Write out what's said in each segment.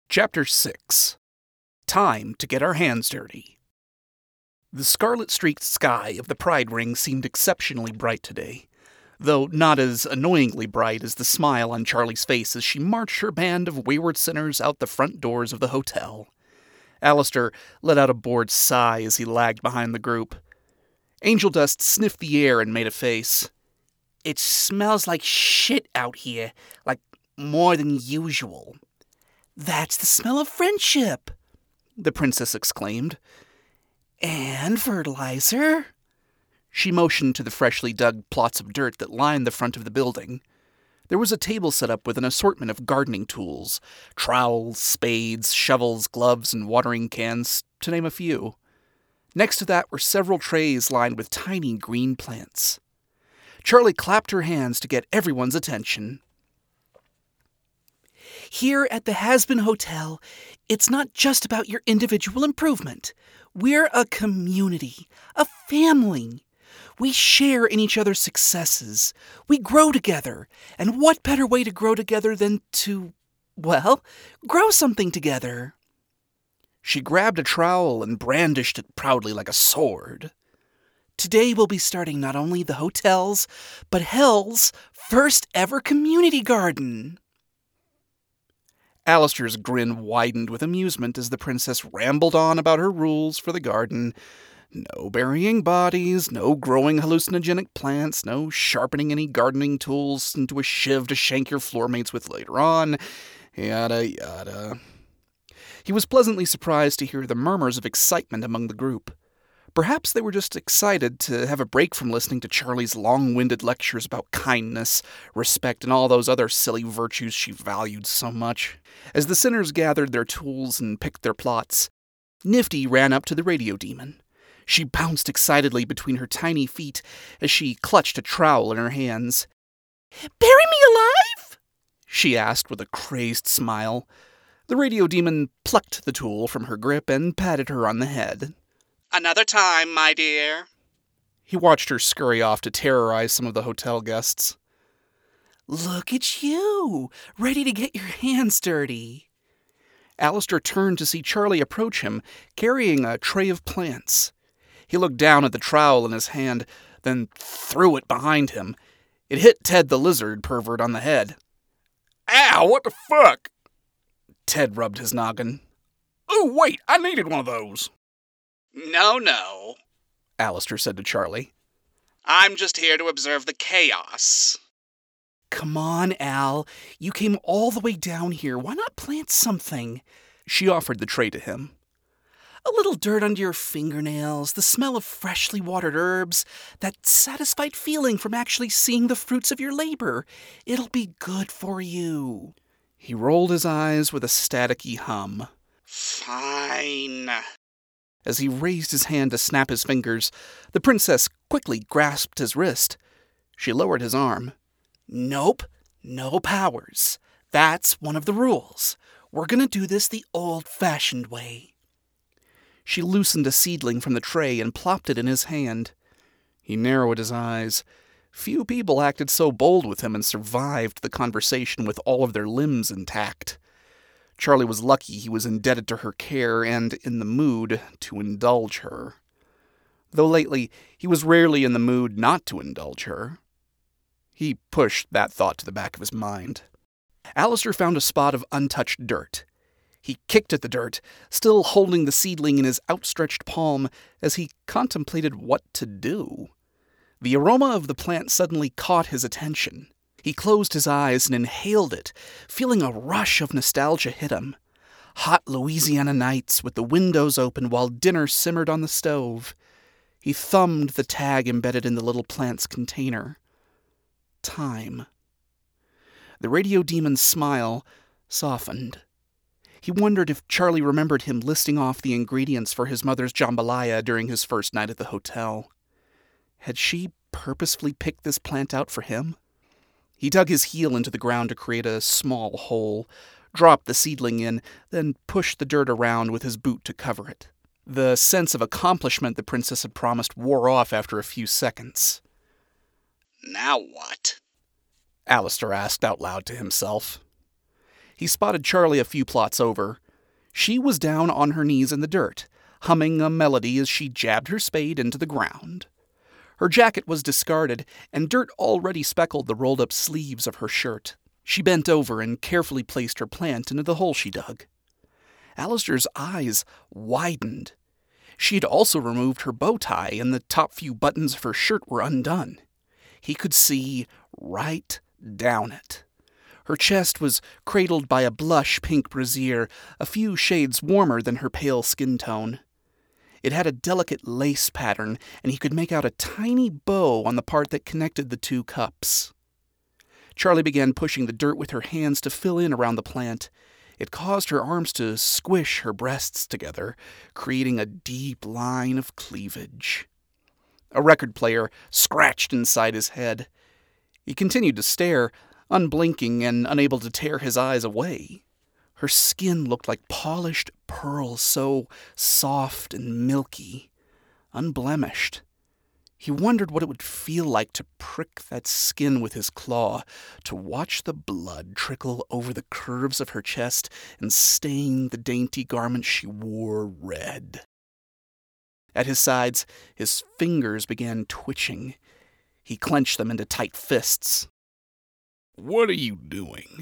Chapter 6. Time to get our hands dirty. The scarlet-streaked sky of the Pride Ring seemed exceptionally bright today, though not as annoyingly bright as the smile on Charlie's face as she marched her band of wayward sinners out the front doors of the hotel. Alistair let out a bored sigh as he lagged behind the group. Angel Dust sniffed the air and made a face. "It smells like shit out here, like more than usual." "That's the smell of friendship," the princess exclaimed. "And fertilizer." She motioned to the freshly dug plots of dirt that lined the front of the building. There was a table set up with an assortment of gardening tools, trowels, spades, shovels, gloves, and watering cans, to name a few. Next to that were several trays lined with tiny green plants. Charlie clapped her hands to get everyone's attention. "Here at the Has-Been Hotel, it's not just about your individual improvement. We're a community, a family. We share in each other's successes. We grow together. And what better way to grow together than to, well, grow something together?" She grabbed a trowel and brandished it proudly like a sword. "Today we'll be starting not only the hotel's, but hell's first ever community garden." Alistair's grin widened with amusement as the princess rambled on about her rules for the garden. No burying bodies, no growing hallucinogenic plants, no sharpening any gardening tools into a shiv to shank your floor mates with later on, yada yada. He was pleasantly surprised to hear the murmurs of excitement among the group. Perhaps they were just excited to have a break from listening to Charlie's long-winded lectures about kindness, respect, and all those other silly virtues she valued so much. As the sinners gathered their tools and picked their plots, Nifty ran up to the radio demon. She bounced excitedly between her tiny feet as she clutched a trowel in her hands. "Bury me alive?" she asked with a crazed smile. The radio demon plucked the tool from her grip and patted her on the head. "Another time, my dear." He watched her scurry off to terrorize some of the hotel guests. "Look at you, ready to get your hands dirty." Alistair turned to see Charlie approach him, carrying a tray of plants. He looked down at the trowel in his hand, then threw it behind him. It hit Ted the lizard pervert on the head. "Ow, what the fuck?" Ted rubbed his noggin. "Oh, wait, I needed one of those." No, Alistair said to Charlie. "I'm just here to observe the chaos." "Come on, Al. You came all the way down here. Why not plant something?" She offered the tray to him. "A little dirt under your fingernails, the smell of freshly watered herbs, that satisfied feeling from actually seeing the fruits of your labor. It'll be good for you." He rolled his eyes with a staticky hum. "Fine." As he raised his hand to snap his fingers, the princess quickly grasped his wrist. She lowered his arm. "Nope, no powers. That's one of the rules. We're gonna do this the old-fashioned way." She loosened a seedling from the tray and plopped it in his hand. He narrowed his eyes. Few people acted so bold with him and survived the conversation with all of their limbs intact. Charlie was lucky he was indebted to her care and in the mood to indulge her. Though lately, he was rarely in the mood not to indulge her. He pushed that thought to the back of his mind. Alistair found a spot of untouched dirt. He kicked at the dirt, still holding the seedling in his outstretched palm as he contemplated what to do. The aroma of the plant suddenly caught his attention. He closed his eyes and inhaled it, feeling a rush of nostalgia hit him. Hot Louisiana nights with the windows open while dinner simmered on the stove. He thumbed the tag embedded in the little plant's container. Time. The radio demon's smile softened. He wondered if Charlie remembered him listing off the ingredients for his mother's jambalaya during his first night at the hotel. Had she purposefully picked this plant out for him? He dug his heel into the ground to create a small hole, dropped the seedling in, then pushed the dirt around with his boot to cover it. The sense of accomplishment the princess had promised wore off after a few seconds. "Now what?" Alistair asked out loud to himself. He spotted Charlie a few plots over. She was down on her knees in the dirt, humming a melody as she jabbed her spade into the ground. Her jacket was discarded, and dirt already speckled the rolled-up sleeves of her shirt. She bent over and carefully placed her plant into the hole she dug. Alistair's eyes widened. She had also removed her bow tie, and the top few buttons of her shirt were undone. He could see right down it. Her chest was cradled by a blush pink brassiere, a few shades warmer than her pale skin tone. It had a delicate lace pattern, and he could make out a tiny bow on the part that connected the two cups. Charlie began pushing the dirt with her hands to fill in around the plant. It caused her arms to squish her breasts together, creating a deep line of cleavage. A record player scratched inside his head. He continued to stare, unblinking and unable to tear his eyes away. Her skin looked like polished pearl, so soft and milky, unblemished. He wondered what it would feel like to prick that skin with his claw, to watch the blood trickle over the curves of her chest and stain the dainty garment she wore red. At his sides, his fingers began twitching. He clenched them into tight fists. What are you doing?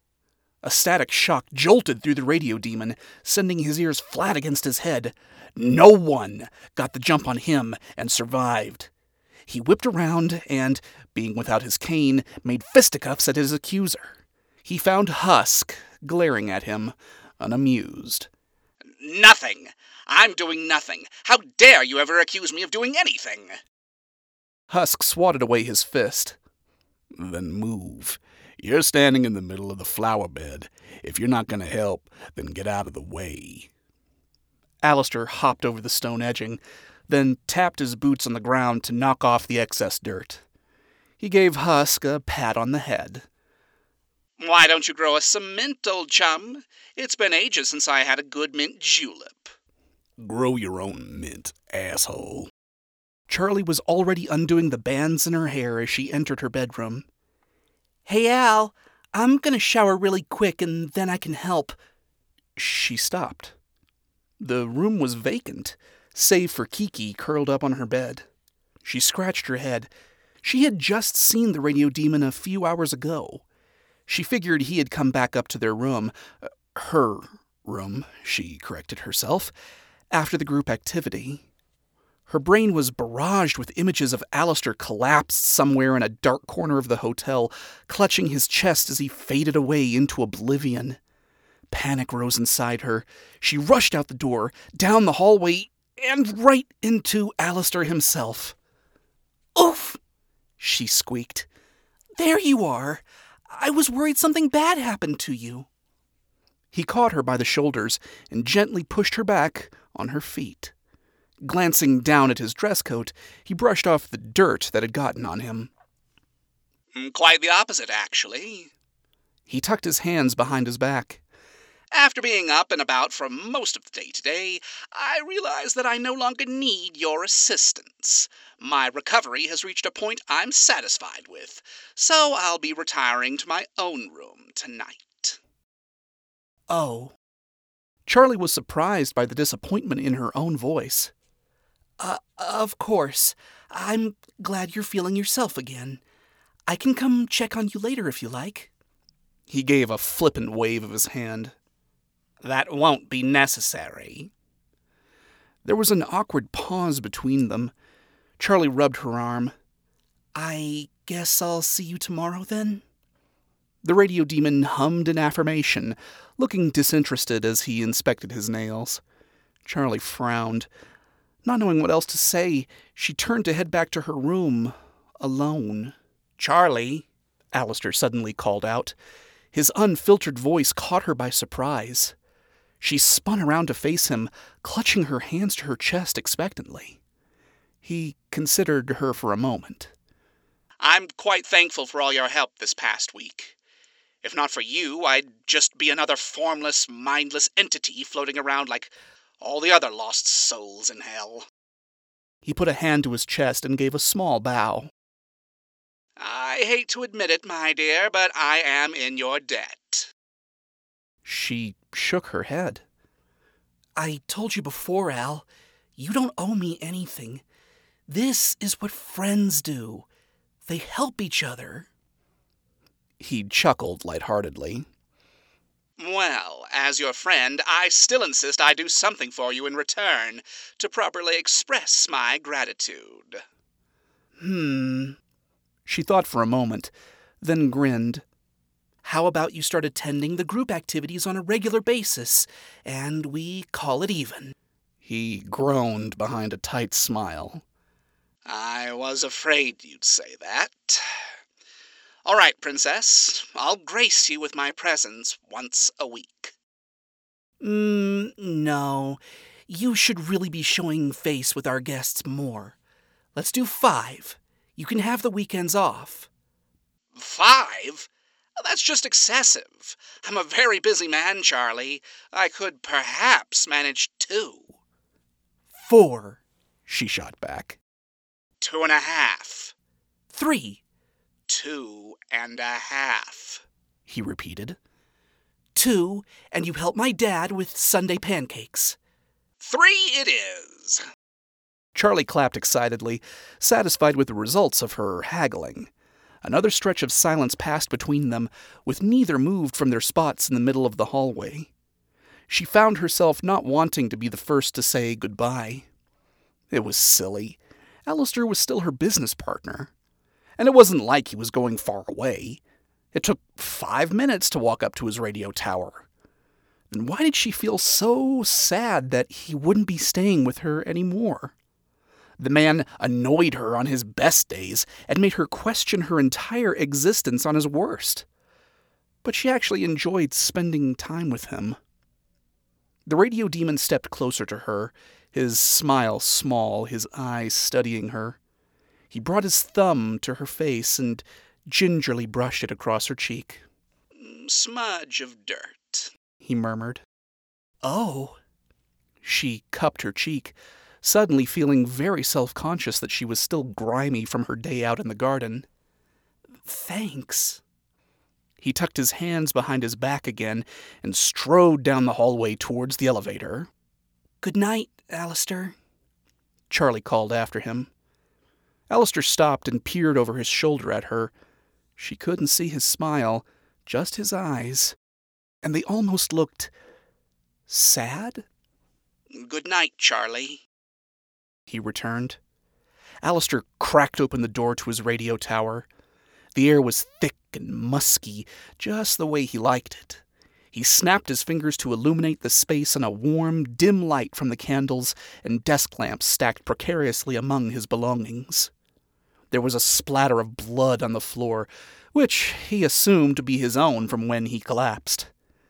A static shock jolted through the radio demon, sending his ears flat against his head. No one got the jump on him and survived. He whipped around and, being without his cane, made fisticuffs at his accuser. He found Husk glaring at him, unamused. Nothing. I'm doing nothing. How dare you ever accuse me of doing anything? Husk swatted away his fist. Then move. You're standing in the middle of the flower bed. If you're not going to help, then get out of the way. Alistair hopped over the stone edging, then tapped his boots on the ground to knock off the excess dirt. He gave Husk a pat on the head. Why don't you grow a cement, old chum? It's been ages since I had a good mint julep. Grow your own mint, asshole. Charlie was already undoing the bands in her hair as she entered her bedroom. Hey, Al, I'm gonna shower really quick and then I can help. She stopped. The room was vacant, save for Kiki curled up on her bed. She scratched her head. She had just seen the radio demon a few hours ago. She figured he had come back up to their room, her room, she corrected herself, after the group activity. Her brain was barraged with images of Alistair collapsed somewhere in a dark corner of the hotel, clutching his chest as he faded away into oblivion. Panic rose inside her. She rushed out the door, down the hallway, and right into Alistair himself. Oof! She squeaked. There you are. I was worried something bad happened to you. He caught her by the shoulders and gently pushed her back on her feet. Glancing down at his dress coat, he brushed off the dirt that had gotten on him. Quite the opposite, actually. He tucked his hands behind his back. After being up and about for most of the day today, I realize that I no longer need your assistance. My recovery has reached a point I'm satisfied with, so I'll be retiring to my own room tonight. Oh. Charlie was surprised by the disappointment in her own voice. Of course. I'm glad you're feeling yourself again. I can come check on you later if you like. He gave a flippant wave of his hand. That won't be necessary. There was an awkward pause between them. Charlie rubbed her arm. I guess I'll see you tomorrow then? The radio demon hummed an affirmation, looking disinterested as he inspected his nails. Charlie frowned. Not knowing what else to say, she turned to head back to her room, alone. Charlie, Alistair suddenly called out. His unfiltered voice caught her by surprise. She spun around to face him, clutching her hands to her chest expectantly. He considered her for a moment. I'm quite thankful for all your help this past week. If not for you, I'd just be another formless, mindless entity floating around like all the other lost souls in hell. He put a hand to his chest and gave a small bow. I hate to admit it, my dear, but I am in your debt. She shook her head. I told you before, Al, you don't owe me anything. This is what friends do. They help each other. He chuckled lightheartedly. Well, as your friend, I still insist I do something for you in return to properly express my gratitude. She thought for a moment, then grinned. How about you start attending the group activities on a regular basis, and we call it even? He groaned behind a tight smile. I was afraid you'd say that. All right, Princess, I'll grace you with my presence once a week. No. You should really be showing face with our guests more. Let's do 5. You can have the weekends off. 5? That's just excessive. I'm a very busy man, Charlie. I could perhaps manage 2. 4. She shot back. 2.5. 3. 2.5. He repeated. 2, and you help my dad with Sunday pancakes. 3 it is. Charlie clapped excitedly, satisfied with the results of her haggling. Another stretch of silence passed between them, with neither moved from their spots in the middle of the hallway. She found herself not wanting to be the first to say goodbye. It was silly. Alistair was still her business partner. And it wasn't like he was going far away. It took 5 minutes to walk up to his radio tower. Then why did she feel so sad that he wouldn't be staying with her anymore? The man annoyed her on his best days and made her question her entire existence on his worst. But she actually enjoyed spending time with him. The radio demon stepped closer to her, his smile small, his eyes studying her. He brought his thumb to her face and gingerly brushed it across her cheek. Smudge of dirt, he murmured. Oh. She cupped her cheek, suddenly feeling very self-conscious that she was still grimy from her day out in the garden. Thanks. He tucked his hands behind his back again and strode down the hallway towards the elevator. Good night, Alistair, Charlie called after him. Alistair stopped and peered over his shoulder at her. She couldn't see his smile, just his eyes, and they almost looked sad. Good night, Charlie, he returned. Alistair cracked open the door to his radio tower. The air was thick and musky, just the way he liked it. He snapped his fingers to illuminate the space in a warm, dim light from the candles and desk lamps stacked precariously among his belongings. There was a splatter of blood on the floor, which he assumed to be his own from when he collapsed.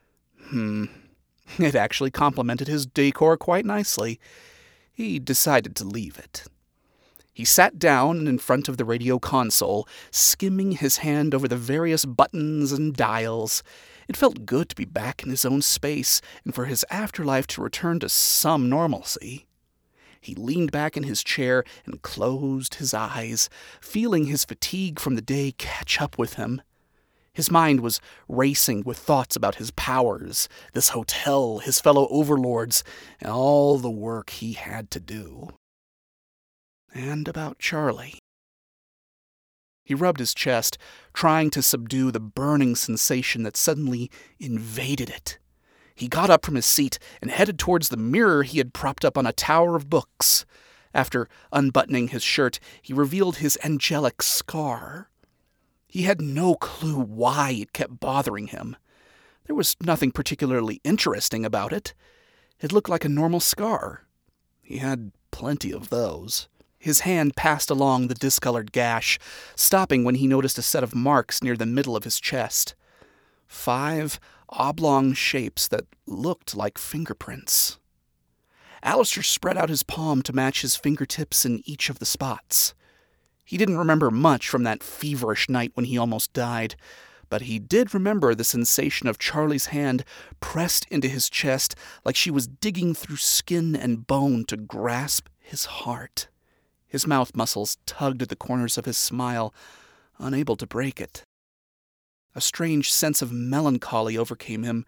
It actually complemented his decor quite nicely. He decided to leave it. He sat down in front of the radio console, skimming his hand over the various buttons and dials. It felt good to be back in his own space and for his afterlife to return to some normalcy. He leaned back in his chair and closed his eyes, feeling his fatigue from the day catch up with him. His mind was racing with thoughts about his powers, this hotel, his fellow overlords, and all the work he had to do. And about Charlie. He rubbed his chest, trying to subdue the burning sensation that suddenly invaded it. He got up from his seat and headed towards the mirror he had propped up on a tower of books. After unbuttoning his shirt, he revealed his angelic scar. He had no clue why it kept bothering him. There was nothing particularly interesting about it. It looked like a normal scar. He had plenty of those. His hand passed along the discolored gash, stopping when he noticed a set of marks near the middle of his chest. 5 oblong shapes that looked like fingerprints. Alistair spread out his palm to match his fingertips in each of the spots. He didn't remember much from that feverish night when he almost died, but he did remember the sensation of Charlie's hand pressed into his chest like she was digging through skin and bone to grasp his heart. His mouth muscles tugged at the corners of his smile, unable to break it. A strange sense of melancholy overcame him,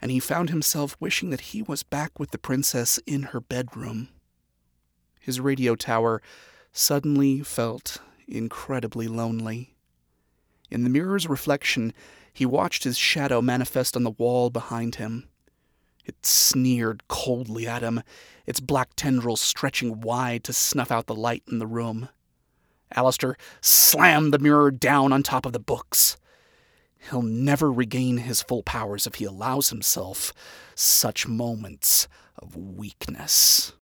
and he found himself wishing that he was back with the princess in her bedroom. His radio tower suddenly felt incredibly lonely. In the mirror's reflection, he watched his shadow manifest on the wall behind him. It sneered coldly at him, its black tendrils stretching wide to snuff out the light in the room. Alistair slammed the mirror down on top of the books. He'll never regain his full powers if he allows himself such moments of weakness.